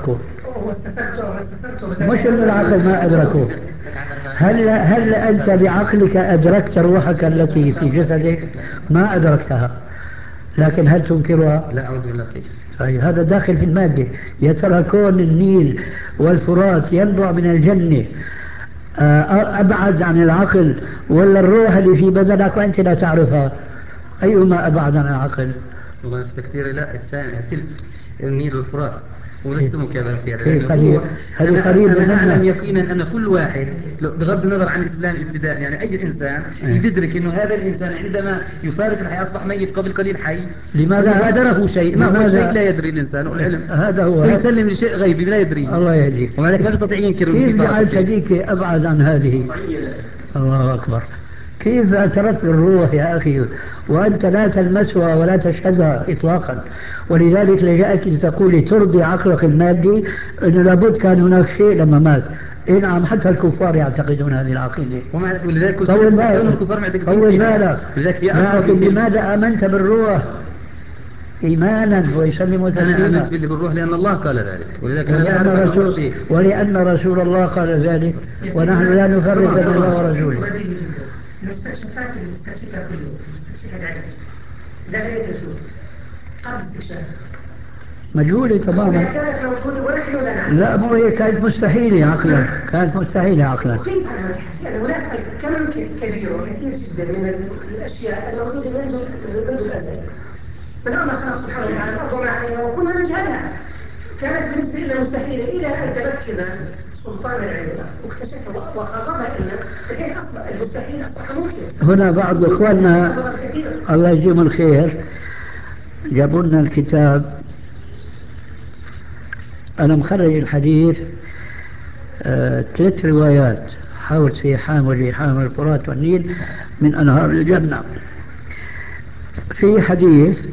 أدركه. مش إن العقل ما أدركه. هل أنت بعقلك أدركت روحك التي في جسدك؟ ما أدركتها، لكن هل تنكرها؟ لا، أعوذ بالله. كيف؟ طيب هذا داخل في المادة. يا ترى كون النيل والفرات ينبع من الجنة أبعد عن العقل، ولا الروح اللي في بدنك وأنت لا تعرفها؟ أيهما أبعد عن العقل؟ والله في تقديري لا، الثاني النيل والفرات، ولست مكابرا في هذا، كيف لأنه هو هذه قريبة أنا أعلم منا. يقينا أن كل واحد بغض النظر عن الإسلام ابتداء، يعني أي إنسان يدرك أنه هذا الإنسان عندما يفارق الحياة أصبح ميت قبل قليل حي. لماذا؟ وأنه غادره شيء، ما هو الشيء لماذا؟ لا يدري الإنسان والعلم، هذا هو فيسلم لشيء غيبي لا يدريه، الله يهديك. ومع ذلك ما يستطيع ينكر في كيف فرق جعلت بسيط. هذيك أبعد عن هذه؟ الله أكبر. كيف اعترفت بالروح يا أخي وأنت لا تلمسها ولا تشهدها إطلاقا؟ ولذلك لجأت لتقولي ترضي عقلك المادي أنه لابد كان هناك شيء لما مات. إيه نعم، حتى الكفار يعتقدون هذه العقيدة. ولذلك قلت طول لك كون بالك، الكفار معتقدين طول فيها، بالك. ولذلك هي أقرب لكن يمكن. لماذا آمنت بالروح إيمانا ويسلم أنا تسليما؟ آمنت بالروح لأن الله قال ذلك، ولذلك أنا لا أعرف أنه شيء. ولأن رسول الله قال ذلك، ونحن لا نفرق بين الله ورسوله. المستكشفات اللي مستكشفها كل يوم، مستكشف العلم لا يكتشف قبل استكشاف مجهولة تماما. كانت موجودة ونحن لا نعلم. لا، مو هي كانت مستحيلة عقلا، كانت مستحيلة عقلا. وخيف على الحكي أن هناك كم كبير وكثير جدا من الأشياء الموجودة منذ الأزل. من الله خلق سبحانه وتعالى الأرض وما عليها وكنا نجهلها، كانت بالنسبة لنا مستحيلة إلى أن تمكن سلطان العلم واكتشفها وقرر أن الحين أصبح المستحيل أصبح ممكن. هنا بعض إخواننا الله يجزيهم الخير جابوا لنا الكتاب. أنا مخرج الحديث 3 روايات حول سيحان وريحان والفرات والنيل من أنهار الجنة. في حديث